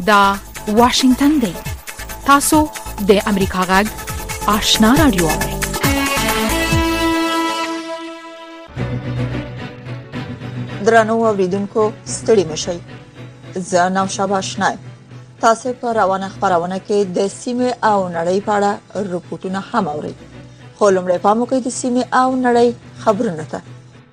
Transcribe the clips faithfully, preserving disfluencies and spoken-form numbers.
دا واشنگتن دی. تاسو د امریکا غږ آشنا رادیو اورئ. درنو اوریدونکو ستړي مشئ. زه نو شابه آشنا. تاسو په روانه خبرونه کې د سیمه او نړۍ په اړه رپورټونه هم اورئ. خو لمړی پام وکړئ د سیمه او نړۍ خبرونه ته.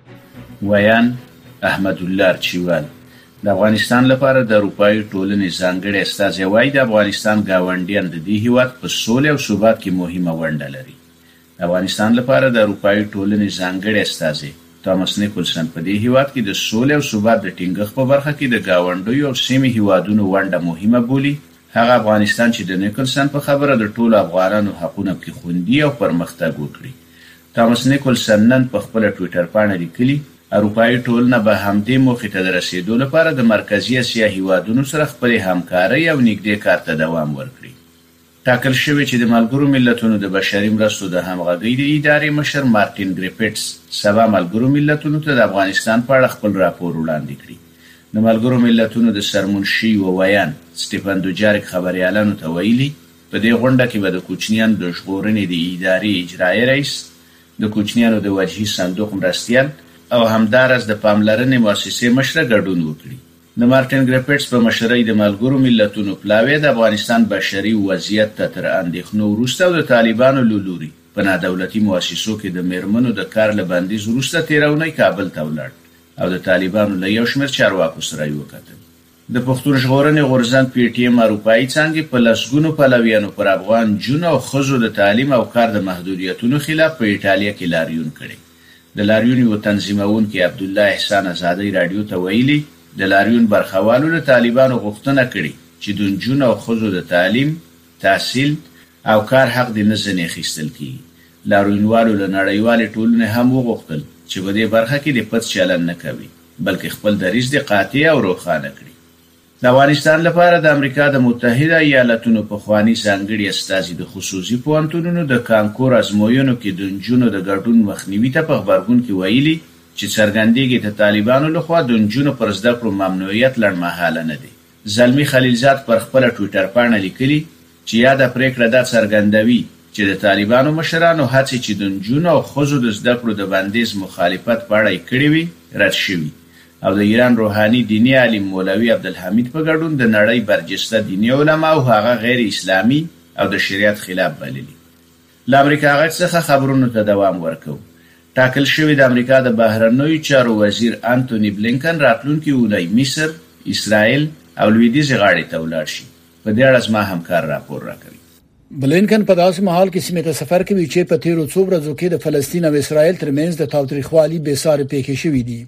ویان احمد الله چوال د افغانستان لپاره د اروپאי ټولنې ځانګړي استازی وایي د افغانستان گاونډیان د دې هیواد په سولې او ثبات کې مهمه ونډه لري. د افغانستان لپاره د اروپאי ټولنې ځانګړي استازی توماس نیکولسن په دې هیواد کې د سولې او ثبات د ټینګښت په برخه کې د گاونډیو او سیمې هیوادونو ونډه مهمه بولي. هغه افغانستان چې د نیکولسن په خبره د ټولو افغانانو حقوقو کې خوندي او پرمختګ وکړي. توماس نیکولسن نن په خپل ټوئیټر باندې لیکلي اروپאי ټولنه به همدې موخې ته رسیدو لپاره د مرکزی اسیا هیوادونو سره خپل همکاري او نږدې کار ته دوام ورکړي. ټاکل شوی چې د ملګرو ملتونو د بشري مرستو د همغږۍ د ادارې مشر مارټین ګریفټس سبا ملګرو ملتونو ته د افغانستان په اړه خپل راپور وړاندې کړي. د ملګرو ملتونو د سرمنشي و ویان سټيفن دوجارک خبريالانو ته ویلي په دې غونډه کې به د کوچنیانو د ژغورنې د ادارې اجرایی رئیس د کوچنیانو د وجهي صندوق مرستيال او همدارس د پاملرنې مؤسسې مشر ګډون وکړي. د مارټین ګریفټس په مشرۍ د ملګرو ملتونو پلاوی د افغانستان بشري وضعیت ته تر اندېښنو وروسته او د طالبانو لوري په نادولتي مؤسسو کې د میرمنو د کار لبندیز وروسته تیرونی کابل ته ولاړ او د طالبانو له یو شمېر چارواکو سره یې وکتل. د پښتون ژغورنې غورځنګ پی ټی ایم اروپאי څنګه په لسګونو پلویانو پر افغان جون او خزو د تعلیم او کار د محدودیتونو خلاف په ایټالیا کې لاریون کړي. د لاریون یو تنظیمون کې عبد الله احسان آزادی رادیو ته ویلي د لاریون برخوالو له طالبانو غوښتنه کړې چې د جون او خزو د تعلیم، تحصیل او کار حق د نزنې خېستل کیږي. لاریونوالو له نړیوال ټولنې هم وغوښتل چې په دې برخه کې د پټ چلن نه کوي بلکې خپل دریځ د قاطع او روښانه کړي. د افغانستان لپاره د امریکا د متحده ایالاتونو په خواني ځانګړي استازي د خصوصي پوهنتونونو د کانکور ازموینو کې د جنونو د ګډون مخنیوي ته په خبرګون کې ویلي چې څرګندېږي د طالبانو لخوا د جنونو پر زده کړو ممنوعیت لړمحاله نه دی. زلمی خلیلزاد پر خپل ټوئیټر باندې لیکلي چې یاده پریکړه د څرګندوي چې د طالبانو مشرانو هڅې چې د جنونو او خزو د زده کړو د بندیز مخالفت په اړه کړې وي رد شوي او د ایران روحاني دینی عالم مولوي عبدالحمید په ګډون د نړۍ برجسته دینی علما او هغه غیر اسلامي او د شریعت خلاف بللي. له امریکا غږ څخه خبرونو ته دوام ورکوي. ټاکل شوی د امریکا د بهرنیو چارو وزیر انټونی بلینکن راتلونکي اونۍ مصر، اسرائیل او لویدیځ غاړې ته ولاړ شي. په دې اړه زما همکار راپور راکوي. بلینکن په داسې مهال کې سیمه ته سفر کوي چې په تیرو څو ورځو کې د فلسطین او اسرائیل ترمنځ د تاوتریخوالي بې ساري پیښې شوې دي.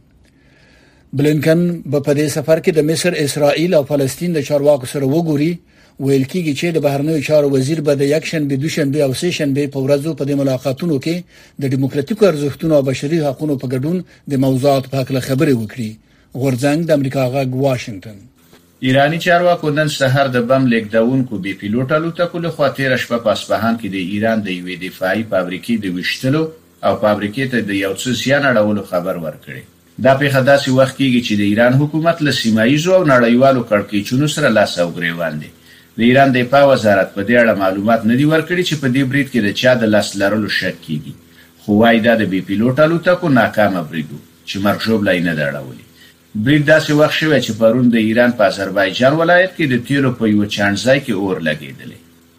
بلینکن په دې سفر کې د مصر، اسرائیل او فلسطین د چارواکو سره وګوري. ویل کېږي چې د بهرنیو چارو وزیر به د یک شنبه، دوشنبه او سه شنبه په ورځو په دې ملاقاتونو کې د ډیموکراتیکو ارزښتونو او بشري حقوقو په ګډون د موضوعات په اړه خبرې وکړي. غورځنګ د امریکا غږ واشنگټن. ایرانی چارواکو نن سهار د بم لیکدونکو بي پيلوټ الوتکو له خوا تیر شپه په اصفهان کې د ایران د یوې دفاعي فابریکې د وشتلو او فابریکې ته د یو څه زیان اړولو خبر ورکړي. دا په خداسي وخت کې چې د ایران حکومت له سیمایي او نړیوالو کړکېچونو سره لاس او ګریوان دي. د ایران د دفاع وزارت په دې اړه معلومات نه دی ورکړي چې په دې برید کې د چا د لاس لرلو شک کیږي. خو وايي دا د بي پيلوټ الوتکو ناکامه برید چې مرګ ژوبلای نه درړولي. برید داسې وخت شوی چې پرون د ایران په آذربایجان ولایت کې د تیلو په یو چانځای کې اور لګیدلی.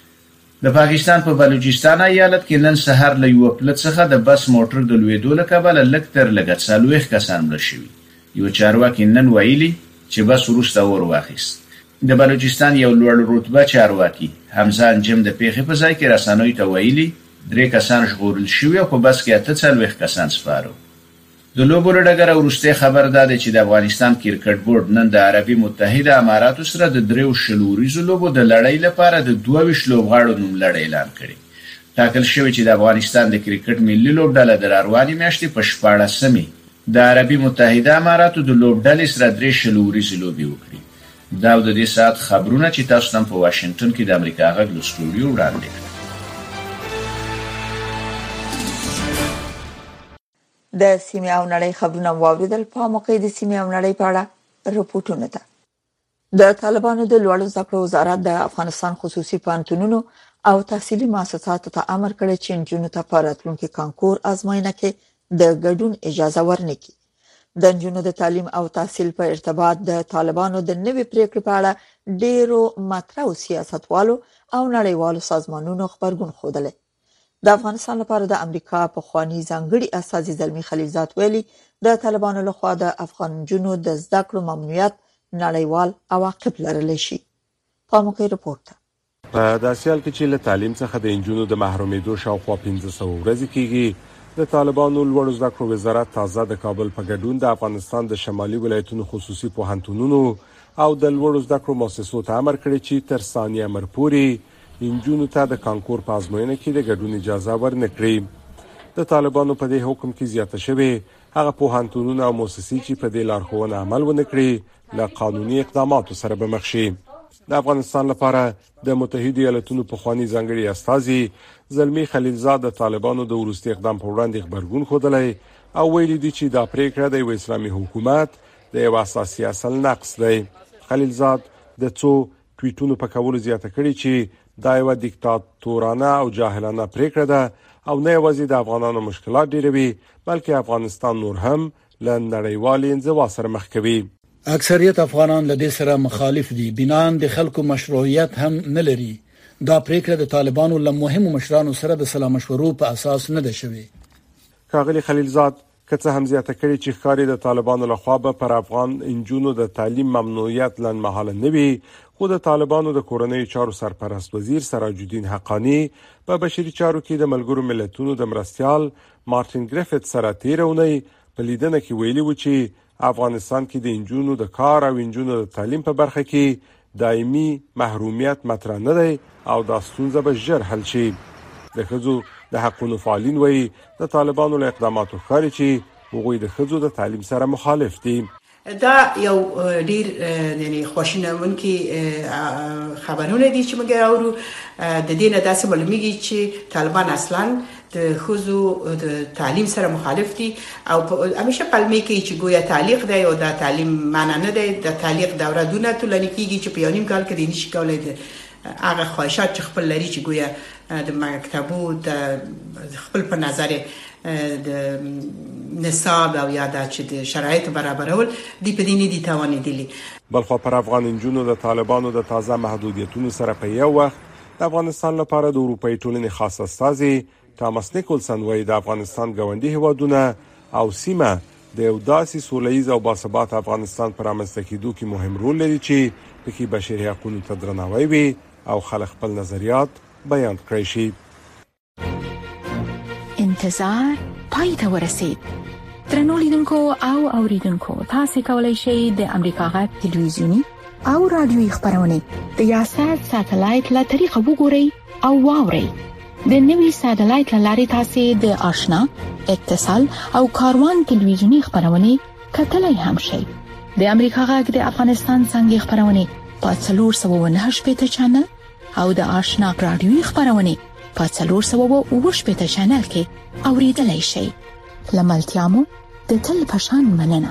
د پاکستان په بلوچستان ایالت کې نن سحر له یو پلت څخه د بس موټر د لویدو له کبله لکتر لګت سالويخ کسان مړ شوي. یو چارواکي نن ویلي چې بس وروسته اور واخیست. د بلوچستان یو لوړ رتبه چارواکي حمزه انجم د پیښې په ځای کې رسنوي ته ویلي درې کسان ژغورل شوي او په بس کې اته څلوېښت کسان سپارو. د لوبو له ډګره وروسته خبر داده چې د افغانستان کرکټ بورډ نن د عربي متحده اماراتو سره د دریو شلوريزو لوبو د لړۍ لپاره د دوه ویشت لوبغاړو نوملړ اعلان کړي. ټاکل شوی چې د افغانستان د کرکټ ملي لوبډله د راروانې میاشتې په شپاړسمې د عربي متحده اماراتو د لوبډلې سره درې شلوريزو لوبي وکړي. دا د دې ساعت خبرونه چې تاسو نن په واشنگټن کې د امریکا غږ له سټوډیو وړاندې کړل. د سیمه او نړۍ خبرونه واوریدل. په موقع د سیمه او نړۍ په اړه رپورټونه ده. د طالبانو د لوړو زده کړو وزارت د افغانستان خصوصي پوهنتونونو او تحصیلي مؤسساتو ته امر کړی چې نجونو ته په راتلونکي کانکور ازموینه کې د ګډون اجازه ورنکړي. د نجونو د تعلیم او تحصیل په ارتباط د طالبانو د نوي پریکړې په اړه ډیرو مطرح سیاستوالو او نړیوالو سازمانونو خبرګون خوده. د افغانستان لپاره د امریکا په خواني ځانګړي استازي زلمی خلیلزاد ویلي د طالبانو لخوا د افغان نجونو د زده کړو ممنوعیت نړیوال عواقب لرلی شي. پاموکي رپورټ. په داسې حال کې چې له تعلیم څخه د نجونو د محرومېدو شاوخوا پنځه سوه ورځې کېږي، د طالبانو لوړو زده کړو وزارت تازه د کابل په ګډون د افغانستان د شمالي ولایتونو خصوصي پوهنتونونو او د لوړو زده کړو مؤسسو ته امر کړی چې تر ثانیه امر پورې نجونو ته د کانکور په ازموینه کې د ګډون اجازه ورنکړي. د طالبانو په دې حکم کې زیاته شوې هغه پوهنتونونه او مؤسسې چې په دې لارښوونه عمل ونکړي له قانوني اقداماتو سره به مخ شي. د افغانستان لپاره د متحده ایالاتونو په خواني ځانګړي استازي زلمی خلیلزاد د طالبانو د وروستي اقدام په وړاندې خبرګون خوده او ویلي دي چې دا پریکړه د اسلامي حکومت د یو اساسي اصل نقض دی. خلیلزاد د څو ټویټونو په کولو زیاته کړې چې دا یو دیکتاتورانه او جاهلانه پریکړه ده او نه یوازې د افغانانو مشکلات ډیروي بلکې افغانستان نور هم له نړیوالې انزوا سره مخ کوي. اکثریت افغانان له دې سره مخالف دي. بنان د خلکو مشروعیت هم نه لري. دا پریکړه د طالبانو له مهمو مشرانو سره د سلا مشورو په اساس نه ده شوې. کاغلی خلیلزاد کڅه هم زیاته کړي چې ښکاری د طالبانو لخوا به پر افغان انجونو د تعلیم ممنوعیت لنډمهاله نه وي، خو د طالبانو د کورنۍ چارو سرپرست وزیر سراج الدین حقانی په بشري چارو کې د ملګرو ملتونو د مرستيال مارټین ګریفټ سره تیرونی په لیدنه کې ویلي و چې افغانستان کې د انجونو د کار او انجونو د تعلیم په برخه کې دایمي محرومیت مطرح نه دی او دا ستونزه به ژر حل شي. د ښځو د حقوقو فعالین وایي د طالبانو له اقداماتو ښکاري چې هغوی د ښځو د تعلیم سره مخالف دي. دا یو ډیر یعنی خوشینونکي خبرونه دي چې موږ اورو. د دې نه داسې معلومیږي چې طالبان اصلا د ښځو د تعلیم سره مخالف دي او همیشه پلمې کوي چې ګویا تعلیق دی او دا تعلیم معنا نه دی. د تعلیق دوره دونه طولاني کیږي چې په یو نیم کال کې د نشي کولای د هغه خواهشات چې خپل لري چې ګویا د مکتبو د خپل په نظر د نصاب او یا د چې د شرایط برابرول دی په دې نه دي توانېدلي. بلخو پر افغان انجونو د طالبانو د تازه محدودیتونو سره په یو وخت د افغانستان لپاره د اروپאי ټولنې خاص استازي تامس نیکولسن وایي د افغانستان ګاونډي هیوادونه او سیمه د یو داسې سولهییز او باثبات افغانستان پر رامنځته کېدو کې مهم رول لري چې پکې بشري حقوقو ته درناوی وي او خلک خپل نظریات بیان کړی شي. انتظار پای ته ورسید. درنو لیدونکو او اوریدونکو، تاسو کولی شئ د امریکا غږ تلویزیونی او رادیوي خبرونه د یاشر ساتلایت له طریقو وګورئ او واورئ. د نوي ساتلایت لارې تاسو د آشنا، اتصال او کاروان تلویزیونی خبرونه کتلای هم شئ. د امریکا غږ د افغانستان څنګه خبرونه په څلور سوه و نهه شپږ چنل او د آشنا رادیوي خبرونه په څلور سوه و اووه شپږ چنل کې اوریدلای شئ. لملتيامو د تل پشان مننه.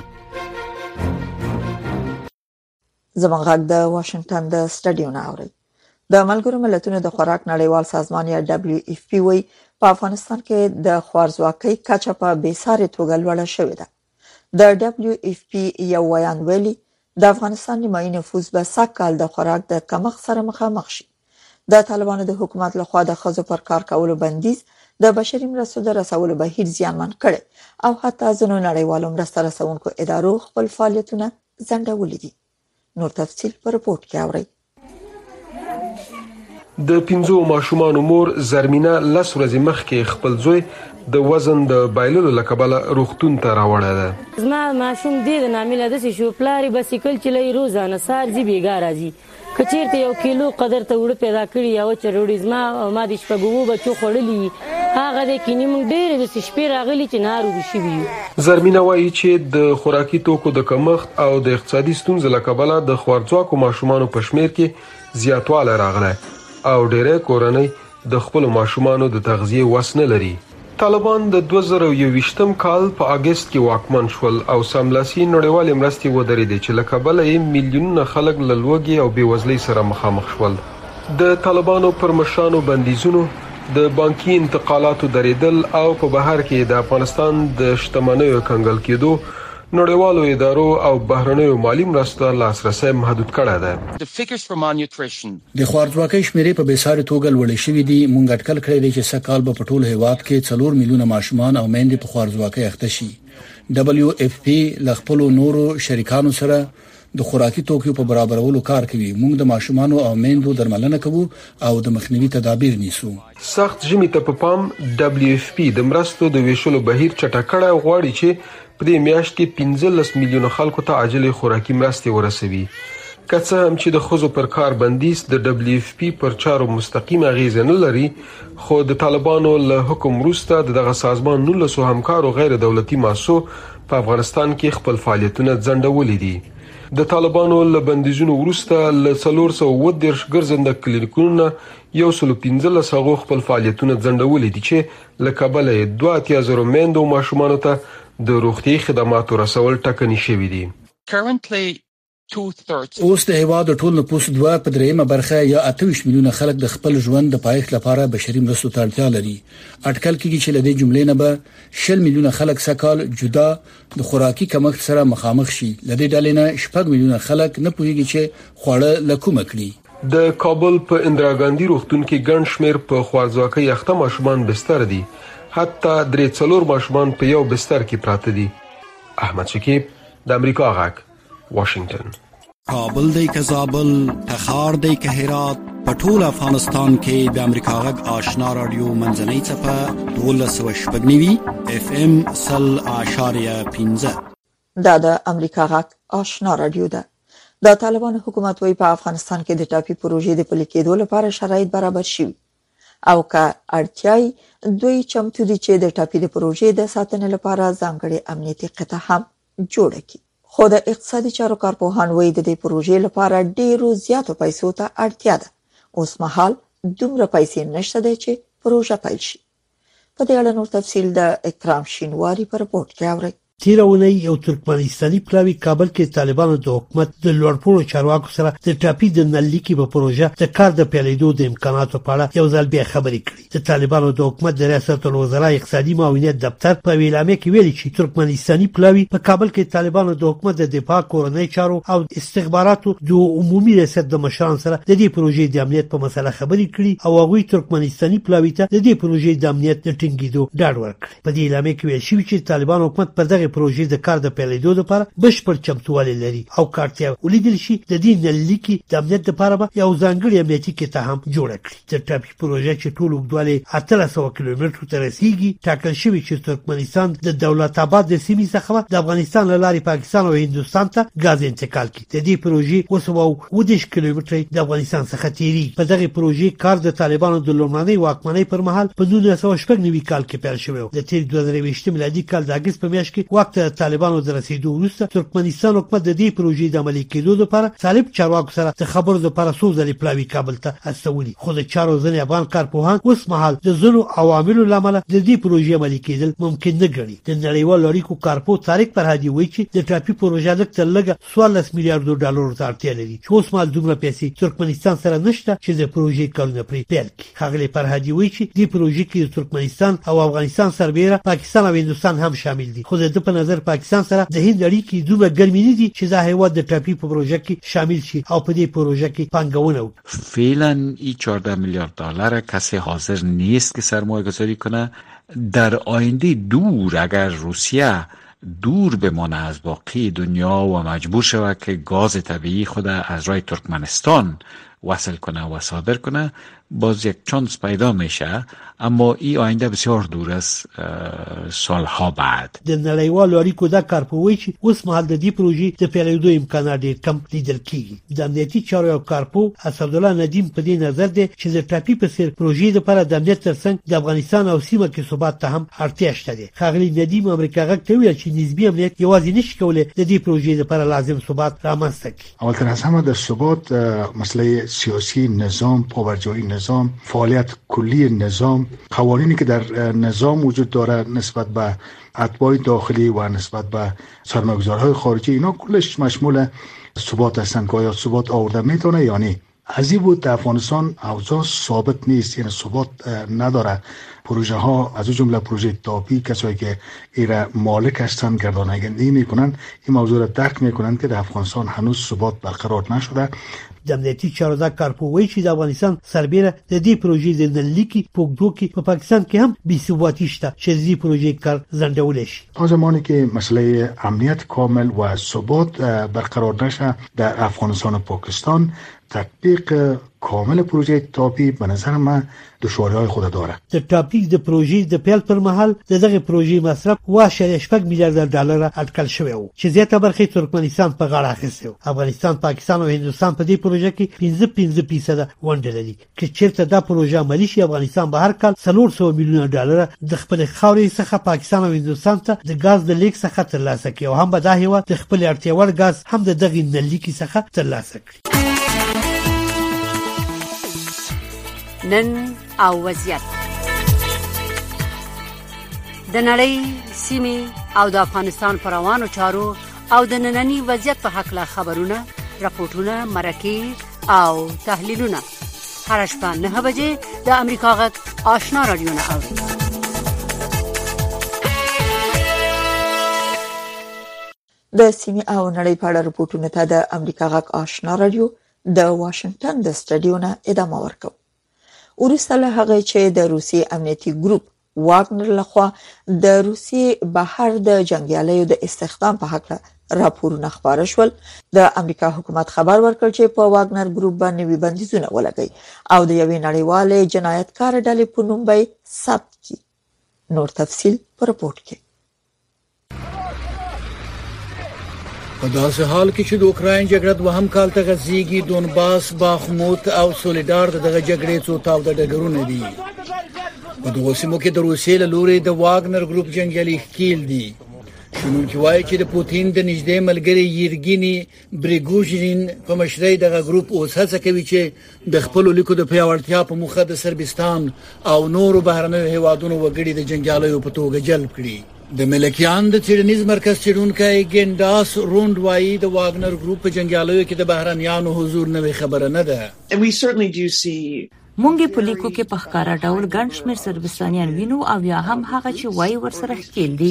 زموږ غږ د واشنگټن د سټډیو نه اوري. د ملګرو ملتونو د خوراک نړیوال سازمان یا دبليو اف پی وی په افغانستان کې د خوارځواکۍ کچه په بیسارې توګه لوړه شوې ده. د دبليو اف پی یو ویان ویلي د افغانستان نیمایي نفوس به سږکال د خوراک د کمښت سره مخامخ شي. د طالبانو د حکومت لخوا د ښځو پر کار کولو بندیز د بشري مرستو د رسولو بهیر زیانمن کړي او حتی ځینو نړیوالو مرسته رسونکو ادارو خپل فعالیتونه ځنډولي دي. نور تفصیل په رپورت کې اورئ. د پنځو ماشومانو مور زرمینه لس ورځې مخکې خپل زوی د وزن د بایللو لکبله روغتون ته راوړی ده. زما ماشوم دې د نامیله داسې شو، پلار یې بایسکل چلوي، روزانه سهار ځي بېګا راځي. که چېرته یو کیلو قدر ته اوړه پیدا کړي یا وچه ډوډۍ زما ما د شپږ اووه بچو خوړلي هغه دی کینې موږ ډېرې داسې شپې راغلي چې ناروغې شوي یو. زرمینه وایي چې د خوراکي توکو د کمښت او د اقتصادي ستونزو له کبله د خوارځواکو ماشومانو په شمېر کې زیاتوالی راغلی او ډېری کورنۍ د خپلو ماشومانو د تغذیې وس نه لري. طالبان د دوه زره یوویشتم کال په اگست کې واکمن شول او سملاسي نړیوال مرستې ودرېدې چې له کبله یې میلیونونه خلک له لوږې او بېوزلۍ سره مخامخ شول. د طالبانو پر مشرانو بندیزونو، د بانکي انتقالاتو درېدل او په بهر کې د افغانستان د شتمنیو کنګل کېدو نړیوالو ادارو او بهرنیو مالی مرستو لاسرسي محدود کړی دی. د خوارځواکۍ شمیرې په بېساري توګه لوړې شوې دي. مونږ اټکل کړی دی چې سکهال به په ټول هیواد کې څلور میلیونه ماشومان او میندې په خوارځواکۍ اخته شي. دبليو اف پی ل خپل نورو شریکانو سره د خوراکي توکیو په برابرولو کار کوي. مونږ د ماشومان او میندو درملنه کوو او د مخنیوي تدابیر نیسو. سخت ژمي ته په پام دبليو اف پی د مرستو د ویشلو بهیر چټکړه غواړي چې په دې میاشت کې پنځلس میلیونه خلکو ته عاجل خوراکي مرستې ورسوي. که څه هم چې د خزو پر کار بندیز د دبليو اف پی پر چارو مستقیم اغیز نه لري، خو د طالبانو له حکم وروسته دغه سازمان نولسو همکارو غیر دولتي مؤسسو په افغانستان کې خپل فعالیتونه ځنډولي دي. د طالبانو له بندیزونو وروسته له څلور سوه اووه دېرش ګرځنده کلینیکونو یو سل پنځلس هغو خپل فعالیتونه ځنډولي دي چې له کبله یې دوه اتیا زره میندو او ماشومانو ته د روغتي خدماتو رسول ټاکنې شوې دي. اوس د هیواد ټول نفوس دوه په دریمه برخه یا اته ویشت میلیونه خلک د خپل ژوند د پایښت لپاره بشري مرستو ته اړتیا لري. اټکل کیږي چې لدې جملې نه به شل میلیونه خلک سکهال جدا د خوراکي کمښت سره مخامخ شي. لدې ډلې نه شپږ میلیونه خلک نه پوهیږي چې خواړه لکوم کړي. د کابل په اندراګاندي روغتون کې ګڼ شمېر په خوارځواکۍ اخته ماشومان بستر دي. حتی درې څلور ماشومان په یو بستر کې پراته دي. احمد شکیب، د امریکا غږ، واشنگټن. کابل دی که زابل، تخار دی که هرات، په ټول افغانستان کې د امریکا غږ آشنا رادیو منځنۍ څپه دولس سوه شپږ نوي اف ام سل اعشاریه پنځه. دا د امریکا غږ آشنا رادیو ده. د طالبان حکومت وی په افغانستان کې د ټاپي پروژې د پلي کېدو لپاره شرایط برابر شوي او که اړتیاي دوی چمتو دي چې د ټاپي د پروژې د ساتنې لپاره ځانګړي امنیتي قطعه هم جوړه کړي. خو د اقتصادي چارو کارپوهان وایي د دې پروژې لپاره ډیرو زیاتو پیسو ته اړتیا ده. اوس مهال دومره پیسې نشته دی چې پروژه پیل شي. په دې اړه نور تفصیل د اکرام شینواری په رپورت کې اورئ. تیر اونۍ یو ترکمنستاني پلاوی کابل کې طالبانو د حکومت د لوړپوړو چارواکو سره د ټاپي د نللیکي په پروژه د کار د پیلېدو د امکاناتو په اړه یو ځل بیا خبرې کړې. د طالبانو د حکومت د ریاست الوزرا اقتصادي معاونیت دفتر په ویلامه کې ویلي چې ترکمنستاني پلاوی په کابل کې طالبانو د حکومت د دفاع، کورنۍ چارو او استخباراتو د عمومي ریاست د مشرانو سره د دې پروژې د امنیت په مسله خبرې کړې او هغوی ترکمنستاني پلاوی ته د دې پروژې د امنیت د ټینګېدو ډاډ ورکړ. په دې اعلامیه کې ویل شوی چې طالبان حکومت په دغه پروژې د کار د پیلېدو لپاره بشپړ چمتووالی لري او کارتیا ولیدل شي د دې نللیکي د امنیت لپاره به یو ځانګړی امنیتي قطعه هم جوړه کړي. د ټاپي پروژه چې ټول اوږدوالی اتلس سوه کیلومترو ته رسیږي ټاکل شوی چې ترکمنستان د دولت آباد د سیمې څخه د افغانستان له لارې پاکستان او هندوستان ته غاز انتقال کړي. د دې پروژې اوس اووه دېرش کیلومتره د افغانستان څخه تیریږي. په دغه پروژې کار د طالبانو د لومړنۍ واکمنۍ پر مهال په نولس سوه شپږ نوي کال کې پیل شوی و. د تیر دوه زره یوویشت میلادي کال د اګست په میاشت کې وخت د طالبانو د رسیدو وروسته ترکمنستان حکومت د دې پروژې د عملي کېدو لپاره طالب چارواکو سره د خبرو لپاره څو ځلې پلاوی کابل ته استولي. خو د چارو ځینې افغان کارپوهان اوس مهال د ځینو عواملو له امله د دې پروژې عملي کېدل ممکن نه ګڼي. د نړیوالو اړیکو کارپو طارق فرهادي وایي چې د ټاپي پروژه لږ تر لږه څوارلس میلیارډو ډالرو ته اړتیا لري چې اوس مهال دومره پیسې ترکمنستان سره نشته چې د پروژې کارونه پرې پیل کړي. ښاغلی فرهادي وایي چې دې پروژې کې د ترکمنستان او افغانستان سربېره پاکستان او هندوستان هم شامل دي. خو د ده په نظر پاکستان سره د هند اړیکې دومره ګرمې نه دي چې دا هیواد د ټاپي په پروژه کې شامل شي او په دې پروژه کې پانګونه وکړي. فعلا این چهارده میلیارد دلار کسی حاضر نیست که سرمایه گذاری کنه. در آینده دور اگر روسیه دور بمانه از باقی دنیا و مجبور شود که گاز طبیعی خود از راه ترکمنستان وصل کنه و صادر کنه باز یک چانس پیدا میشه، اما این آینده بسیار دور است سالها بعد. د نړیوالو اړیکو دا کارپوهي چې اوس مهال د دې پروژې د پیلېدو امکانات ډېر کم لیدل کېږي. د امنیتي چارو یو کارپوه اسدالله ندیم په دې نظر دی چې د ټاپي په څېر پروژې لپاره د امنیت ترڅنګ د افغانستان او سیمه کې ثبات ته هم اړتیا شته دی. ښاغلي ندیم امریکا غږ ته وویل چې نسبي امنیت یوازې نشي کولی د دې پروژې لپاره لازم ثبات رامنځته کړي. اولتر از همه در ثبات مسئله سیاسی، نظام، پابرجایی نظام نظام، فعالیت کلی نظام، قوانینی که در نظام وجود داره نسبت به اتباع داخلی و نسبت به سرمایه‌گذارهای خارجی، اینا کلش مشمول ثبات هستند که آیا ثبات آورده میتونه یا نه. از این بود در افغانستان اوضاع ثابت نیست، یعنی ثبات نداره. پروژه ها از جمله پروژه تاپی، کسایی که ایره مالک هستند گردانندگی میکنن، این موضوع را درک میکنن که در افغانستان هنوز ثبات برقرار نشده. د امنیتي چارو دا کارپوهی چې د افغانستان سربېره د دې پروژې د نلیکي پوګدو کې په پاکستان کې هم بې ثباتي شته چې د دې پروژې کار ځنډولی شي. تا زمانی که مسئله امنیت کامل و ثبات برقرار نشه در افغانستان و پاکستان، تطبیق کامل پروژه تاپی به نظر من دشواری‌های خود داره. د تاپی د پروژې د پیل پر مهال دغه پروژې مصرف واشه شپږ میلیارډ ډالر اټکل شوی و چې زیاته برخه ترکمنستان په غاړه اخیسته و. افغانستان، پاکستان او هندستان په دې پروژه کې پنځه پنځه فیصد ونډه لري. که چیرته دا پروژه عملي شي، افغانستان به هر کال څلور سوه میلیونه ډالر د خپل خاورې څخه پاکستان او هندستان ته د غاز د لیک څخه ترلاسه کوي او هم به دا هیواد د خپل اړتیا وړ غاز هم د دغه نلیکي څخه ترلاسه کړي. نن او وضعیت د نړۍ، سیمې او د افغانستان پر روانو چارو او د ننني وضعیت په حق له خبرونه، راپورټونه، مرکې او تحلیلونه هر شپه نه بجې د امریکا غږ آشنا رادیو نه اوري. د سیمې او نړۍ په اړه راپورټونه ته د امریکا غږ آشنا رادیو د واشنگټن د سټډیو نه ادامه ورکوي. وروسته له هغه چې د روسي امنیتي ګروپ واګنر لخوا د روسي بهر د جنگیالیو د استخدام په حق راپورونه خبر شول، د امریکا حکومت خبر ورکړ چې په واګنر ګروپ باندې وی بندیزونه ولګي او د یوې نړیوالې جنایتکار ډلې په نوم به ثبت کړي. نور تفصیل په رپورت کې. په داسې حال کې چې د اوکراین جګړه دوهم کال ته غځېږي، دونباس، باخموت او سولیدار دغه جګړې څو تاوده ډګرونه دي. په دغو سیمو کې د روسیې له لوري د واګنر ګروپ جنګیالي ښکیل دي. شنونکي وایي چې د پوتین د نږدې ملګري یرګیني بریګوژین په مشرۍ دغه ګروپ اوس هڅه کوي چې د خپلو لیکو د پیاوړتیا په موخه د سربستان او نورو بهرنیو هیوادونو وګړي د جنګیالیو په توګه جلب کړي. د ملکیان د څېړنیز مرکز څېړونکی ګینډاس روند وایي د واګنر ګروپ په جنګیالیو کې د بهرنیانو حضور نوې خبره نه ده. مونږ په لیکو کې په ښکارا ډول ګڼ شمېر سربستانیان وینو او یا هم هغه چې وایي ورسره ښکیل دي.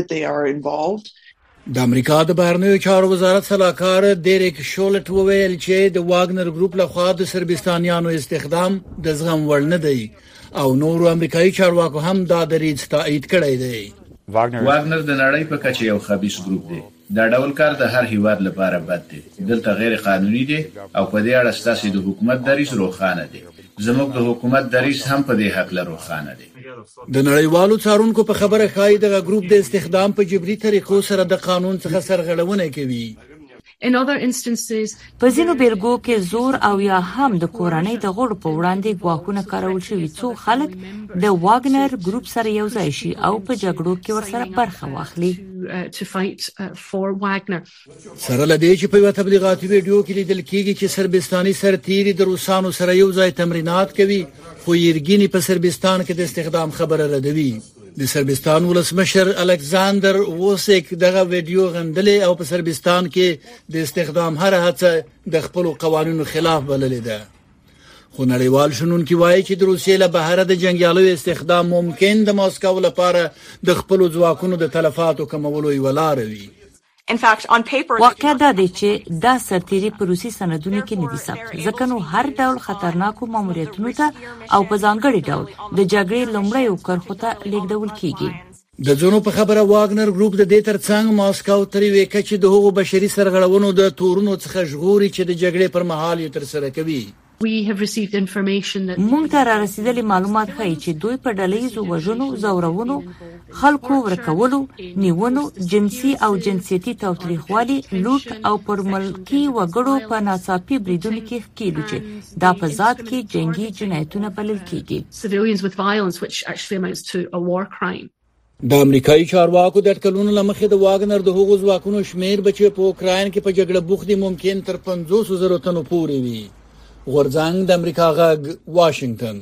د امریکا د بهرنیو چارو وزارت سلاکار ډیریک شولټ وویل چې د واګنر ګروپ لخوا د سربستانیانو استخدام د زغم وړ نه دی او نورو امریکایي چارواکو هم دا دریځ تایید کړی دی. واګنر د نړۍ په کچه یو خبيث ګروپ دی. دا ډول کار د هر هیواد لپاره بد دی. دلته غیر قانوني دی او په دې اړه ستاسو د حکومت دریځ روښانه دی. زموږ د حکومت دریځ هم په دې حق لرو روښانه دی. د نړیوالو څارونکو په خبره ښایي دغه ګروپ د استخدام په جبري طریقو سره د قانون څخه سرغړونه کوي. په ځینو بیلګو کې زور او یا هم د کورنۍ د غړو په وړاندې ګواښونه کارول شوي څو خلک د واګنر ګروپ سره یو ځای شي او په جګړو کې ورسره برخه واخلي. سره لدې چې په یو تبلیغاتي ویډیو کې لیدل کېږي چې سربستاني سرتیري د روسانو سره یو ځای تمرینات کوي، خو یرګینی په سربستان کې د استخدام خبره ردوي. د سربستان ولسمشر الکساندر ووسیک دغه ویډیو غندلې او په سربستان کې د استخدام هر هڅه د خپل قوانینو خلاف بللې ده. خو نړیوال شنونکي وایي چې د روسیې له بهر د جنگیالیو استخدام ممکن د ماسکو لپاره د خپل ځواکونو د تلفاتو کمولو یو لار وي. واقع دا دی چې دا سرتیري په روسي سندونو کې نه دي ثبت، ځکه نو هر ډول خطرناکو ماموریتونو ته او په ځانګړي ډول د جګړې لومړیو کرښو ته لیږدول کیږي. د ځونو په خبره واګنر ګروپ د دې ترڅنګ ماسکو تر یوې کچې د هغو بشري سرغړونو د تورونو څخه ژغوري چې د جګړې پر مهال یې ترسره کوي. مونږ ته را رسیدلي معلومات ښیي چې دوی په ډلهییزو وژنو، زورونو، خلکو ورکولو، نیونو، جنسي او جنسیتي تاوتریخوالي، لوټ او پر ملکي وګړو په ناڅاپي بریدونو کې ښکیلو چې دا په ذات کې جنگي جنایتونه بلل کیږي. د امریکایي چارواکو د اټکلونو له مخې د واګنر د هغو ځواکونو شمیر به چې په اوکراین کې په جګړه بوخت دي ممکن تر پنځوس زره تنو پورې وي. غورځنګ د امریکا غږ واشنگټن.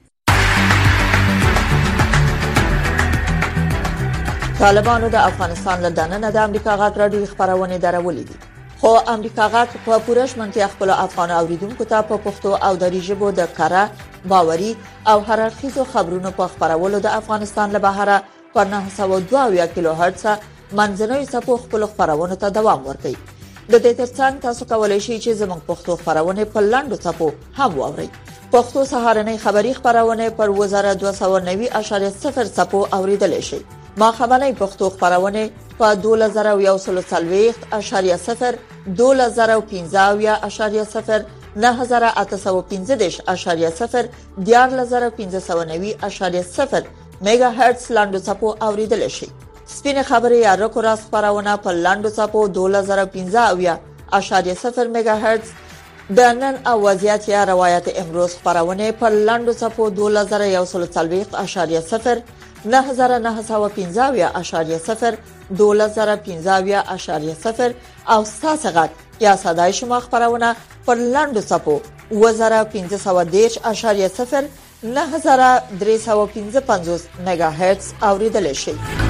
طالبانو د افغانستان له دننه د امریکا غږ راډیو خبرونه درولې دي، خو امریکا غږ په پوره شمنتیا خپل افغان اوریدونکو ته په پښتو او دری ژبه د کاره باوري او هررخیزو خبرونو په خبرولو د افغانستان له بهره پر نه سوه دوه کیلو هرتز منځنوي څپو خپل خبرونه ته دوام ورکوي. د دې ترڅنګ تاسو کولای شئ چې زموږ پښتو خبرونه په لاندو څپو هم واورئ. پښتو سهارنۍ خبری خبرونه پر وزارت دوه سوه نوي اعشاریه صفر څپو اوریدل شي. ما خبرنۍ پښتو خبرونه په دوه زره یو سل څلوېښت اعشاریه صفر، دوه زره پنځه اعشاریه صفر، نه زره اته سوه پنځه دېرش اعشاریه صفر، دیارلس زره پنځه سوه نوي اعشاریه صفر میگا هرتز لاندو څپو اوریدل شي. سپینه خبري یا رکو راس خبرونه په لاندو څپو دوه زره پنځه اعشاریه صفر میگا هرتز، د نن او وضعیت یا روایت امروز خبرونه په لاندو څپو دوه زره یو سل څلوېښت اعشاریه صفر، نه زره نه سوه پنځه اعشاریه صفر، دوه زره پنځه اعشاریه صفر او ساسغت یا صدای شما خبرونه پر لاندو څپو اوه زره پنځه سوه دېرش اعشاریه صفر، نه زره درې سوه پنځه پنځوس میگا هرتز اوریدل شي.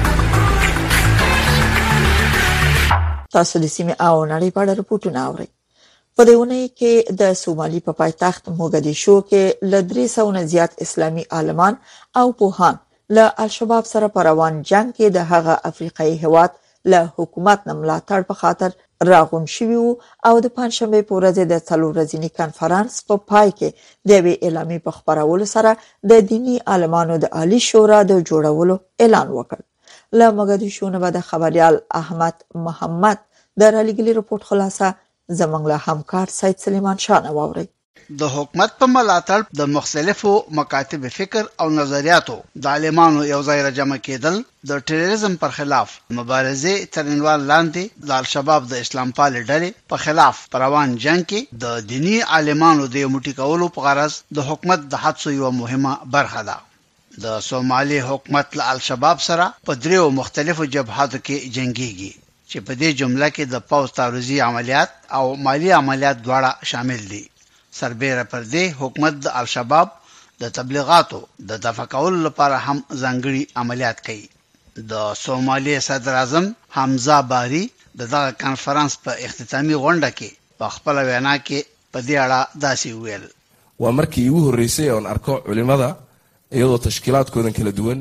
تاسو د سیمې او نړۍ په اړه رپورټونه اورئ. په دې ونې کې د سومالي په پایتخت موګدیشو کې ل درې سوه نه زیات اسلامي عالمان او پوهان له الشباب سره په روان جنگ کې د هغه افریقایي هیواد له حکومت نه ملاتړ په خاطر راغون شوی او د پنځشنبه په ورځ د څلور ورځني کانفرنس په پای کې د وی اعلامیې په خبرولو سره د دینی عالمانو د عالی شورا د جوړولو اعلان وکړ. له موګدیشو نه د خبريال احمد محمد د رالیګلی رپورت خلاصه زمنګ له همکار سید سلیمان شاه نواوري. د حکومت په ملاتړ د مختلفو مکاتب فکر او نظریاتو د عالمانو یو ځای راجمع کېدل د ټیرریزم پر خلاف مبارزه تر عنوان لاندې د الشباب د اسلام پال ډلې په خلاف روان جنگ کې د دینی عالمانو د موټی کولو په غرض د حکومت د حادثو یو مهمه برخه ده. د سومالي حکومت له الشباب سره په دریو مختلفو جبهاتو کې جنگيږي چې په دې جمله کې د پوز تعرضي عملیات او مالی عملیات دواړه شامل دي. سربېره پر دې حکومت د الشباب د تبلیغاتو د دفع کولو لپاره هم ځانګړي عملیات کوي. د سومالي صدر اعظم حمزه باری د دغه کانفرنس په اختتامي غونډه کې په خپل وینا کې په دې اړه داسې ویل: waa markii ugu horeysay oon arko culimada iyadoo tashkiilaadkoodan kala duwan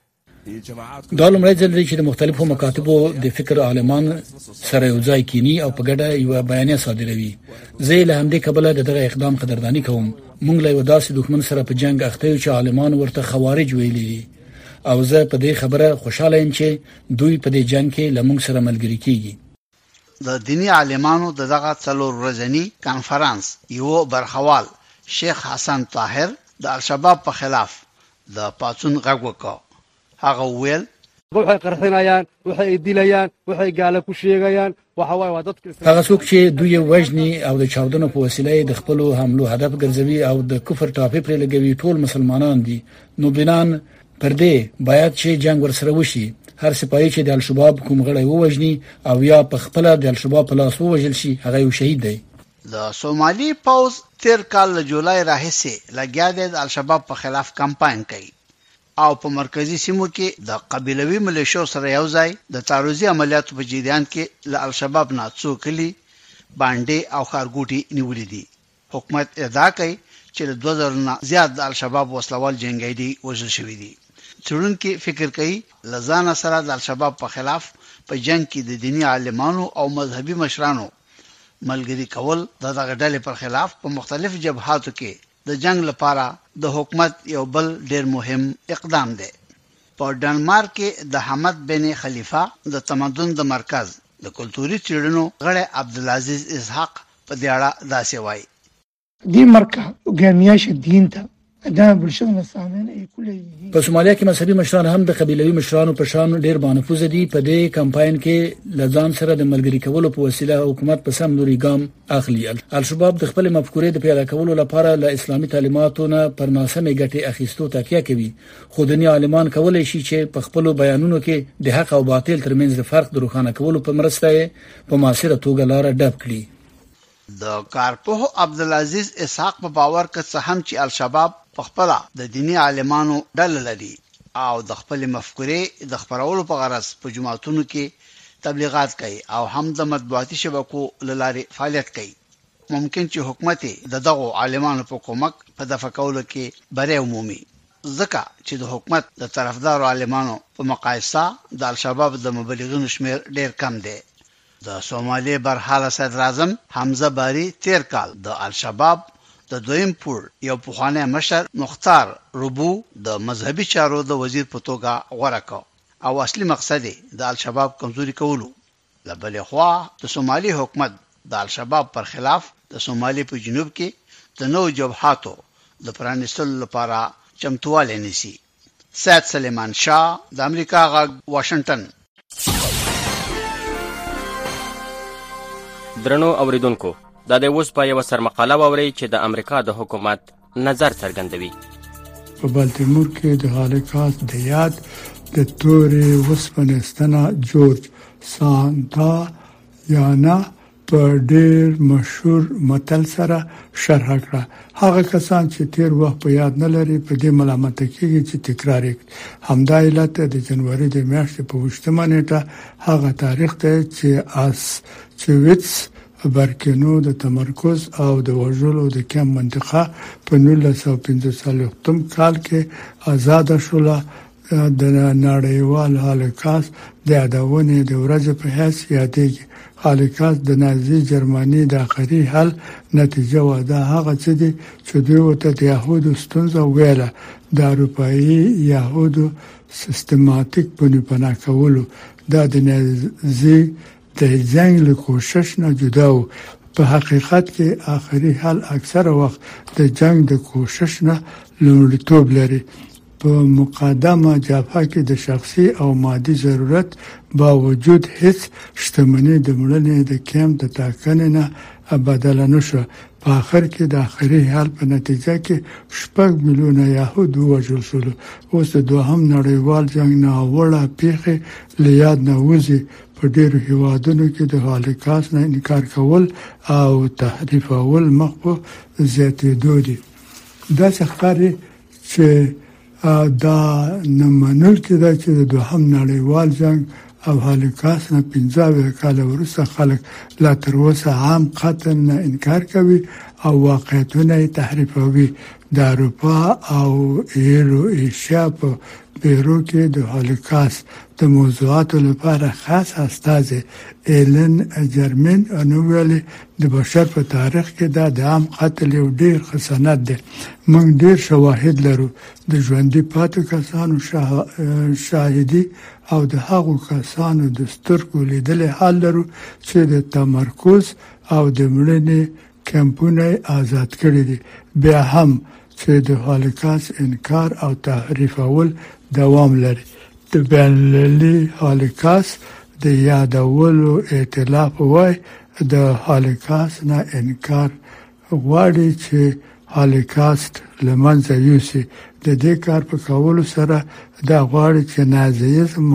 دا لومړی ځل دی چې د مختلفو مکاتبو د فکر عالمان سره یو ځای کینی او په ګډه یو بیانیه صادروي. زه له همدې کبله د دغه اقدام قدردانی کوم. موږ له یو داسې دښمن سره په جنگ اخته یو چې عالمان ورته خوارج ویلي دي او زه په دې خبره خوشاله یم چې دوی په دې جنگ کې له موږ سره ملګری کیږي. د دینی عالمانو د دغه څلور ورځنی کانفرنس یو برخوال شیخ حسن طاهر د الشباب په خلاف د پاتون غږ وکړ. هغه ویل: waxay qarxinayaan, waxay dilayaan, waxay gaala ku sheegayaan, waxa way waa dadka هغه څوک چې دوی وژني او د چاودنو په وسیله د خپل حملو هدف ګرځوي او د کفر ټاپې پر لګوي ټول مسلمانان دي. نو بنان پر دې باید چې جنگ ورسره وشي. هر سپایي چې د الشباب کوم غړی ووژني او یا په خپل د الشباب په لاس ووژل شي هغه یو شهید دی. د سومالي پوز تیر کال جولای راهیسې لګیا دی د الشباب په خلاف کمپاین کوي او په مرکزی سیمو کې د قبیلوي ملیشو سره یو ځای د تعرضي عملیاتو په جریان کې له الشباب نه څو کلی باندې او خارګوټي نیولې دي. حکومت ادعا کوي چې د دوه زره نه زیات د الشباب وسلوال جنگیدي وژل شوی دي. څېړونکي فکر کوي لزان سره د الشباب په خلاف په جنگ کې د دینی عالمانو او مذهبي مشرانو ملګری کول د دغه ډلې پر خلاف په مختلف جبهاتو کې د جنگ لپاره د حکومت یو بل ډیر مهم اقدام دی. په ډنمارک کې د حمد بن خلیفہ د تمدن د مرکز د کلتوري چیرونو غړی عبدالعزیز اسحاق په دې اړه داسې وایي: دې مرکز ګامیاش دین ته دا برشنه سامنے کله په سومالیا کې مذهبي مشران هم د قبيلوي مشرانو په شان ډیر بانفوذ دي. په دې کمپاین کې لزان سره د ملګری کولو په وسیله حکومت په سم لوري ګام اخلي. الشباب د خپل مفکورې د پیدا کولو لپاره له اسلامي تعلیماتو نه پر ناسمه ګټې اخیستو تکیه کوي. خودنی عالمان کولای شي چې په خپل بیانونو کې د حق او باطل ترمنځ د فرق د روښانه کولو په مرسته په ماسره توګه لار ډب کړي. د کارپوه عبدالعزیز اسحاق په باور کې څه هم چې الشباب په خپل د دینی عالمانو ډله لري او د خپل مفکورې د خبرولو په غرض په جماعتونو کې تبلیغات کوي او هم د مطبوعاتي شبکو لارې فعالیت کوي، ممکن چې حکومت د دغو عالمانو په کومک په دفع کولو کې بری ومومي، ځکه چې د حکومت د طرفدارو عالمانو په مقایسه د الشباب د مبلغینو شمیر ډیر کم دی. د سومالي برحاله صدر اعظم حمزه باری تیر کال د الشباب د دویم پور یو پخوانی مشر مختار ربو د مذهبي چارو د وزیر په توګه غوړه کړ او اصلي مقصد د الشباب کمزوري کولو. لبل خوا د سومالي حکومت د الشباب پر خلاف د سومالي په جنوب کې د نو جبهاتو د پرانیستلو لپاره چمتواله نیسي. سید سلیمان شاه د امریکا غږ واشنگټن. درنو اوریدونکو، دا د اوس په یو سرمقاله ووري چې د امریکا د حکومت نظر څرګندوي. په بالتیمور کې د هالیکاس د یاد د تورې وسپنستنه جورج سانتا یانا په ډېر مشهور متل سره شرح کړه. هغه کسان چې تیر وخت په یاد نه لري په دې ملامت کېږي چې تکرار یې همدا علت د جنوري د میاشتې په وشتمه نیټه هغه تاریخ ته چې آس چويتس برکینو د تمرکز او د وژلو د کم منطقه په نولس سوه پنځه څلوېښتم کال کې آزاد شوله. د نړیوال هالیکاس د یادونې د ورځې په حیث یادېږي. هالیکاس د نازي جرمني د آخري حل نتیجه و. دا هغه څه دي چې دوی ورته د یهودو ستونزه ویله، د اروپایي یهودو سیستماتیک پناه کولو. دا د نازي د جنگ له کوشش نه جدا و. په حقیقت کې آخري حل اکثره وخت د جنگ د کوشش نه لومړیتوب لري. په مقدمه جبهه کې د شخصي او مادي ضرورت باوجود هیڅ شتمنۍ د مړنې د کم د ټاکنې نه بدله نشو. په آخر کې د آخري حل په نتیجه کې شپږ میلیونه یهود ووژل شول. اوس د دوهم نړیوال جنگ نه وړه پیښې له یاد نه وځي. په ډیرو هیوادونو کې د هالیکاس نه انکار کول او تحریفول مخ په زیاتېدو دي. دا ښکاري چې دا نه منل کېده چې د دوهم نړیوال جنگ او هالیکاس نه پنځه اویا کاله وروسته خلک لا تر اوسه عام قتل نه انکار کوي او واقعیتونه یې تحریفوي. د اروپا او ایرو ایشیا په بیرو کې د هالیکاس د موضوعاتو لپاره خاص استازی ایلن جرمن انویلی د بشر په تاریخ کې دا د عام قتل یو ډیر خسنت دی. موږ ډیر شواهد لرو د ژوندۍ پاتې کسانو شاهدي او د هغو کسانو د سترګو لیدلې حال لرو چې د تمرکز او د مړینې کمپونه آزاد کړي دي. بیا هم چې د هالیکاس انکار او تحریفول دوام لري. د بین‌المللي هالیکاس د یادولو ائتلاف وای د هالیکاس نه انکار غواړي چې هالیکاست لمنځه یوسي. د دې کار په کولو سره دا غواړي چې نازیزم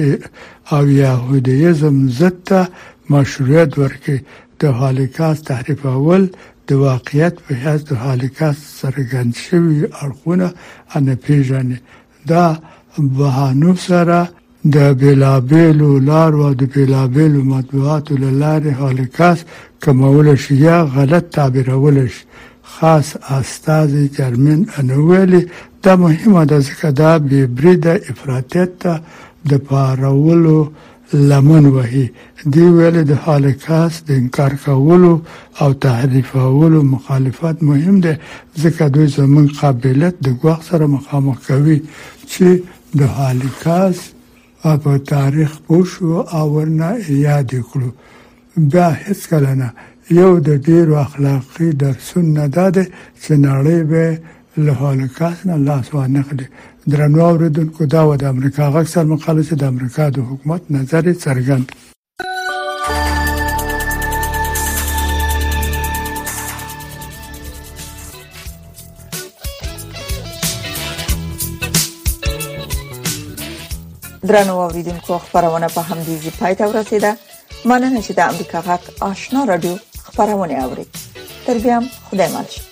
او یهودیزم ضد ته مشروعیت ورکړي. د هالیکاست تحریفول د واقعیت په حیث د هالیکاس څرګند شوي اړخونه نه پیژني. دا بهانو سره د بیلابیلو لارو او د بیلابیلو مطبوعاتو له لارې هالیکاس کمول شي یا غلط تعبیرول شي. خاص استازی جرمن انویلی دا مهمه ده ځکه دا بې بریده افراطیت ته د پارولو لمن وهي. دی ویل د هالیکاس د انکار کولو او تحریفولو مخالفت مهم ده ځکه دوی زمون قابلیت د ګواښ سره مخامخ کوي چې د هالیکاس په تاریخ پوښو او ورنه یاد کړو. بیا هیڅ کله نه یو د ډیرو اخلاقی درسونه داده چې نړۍ به له هالیکاس نه لاس وانخلي. درنو اوریدونکو، دا و د امریکا غږ سرمقاله چې د امریکا د حکومت نظر څرګند. درنو اوریدونکو، خبرونه په همدې ځای پای ته ورسیده. مننه چې د امریکا غږ آشنا رادیو خبرونه اوري. تر بیا خدای مل.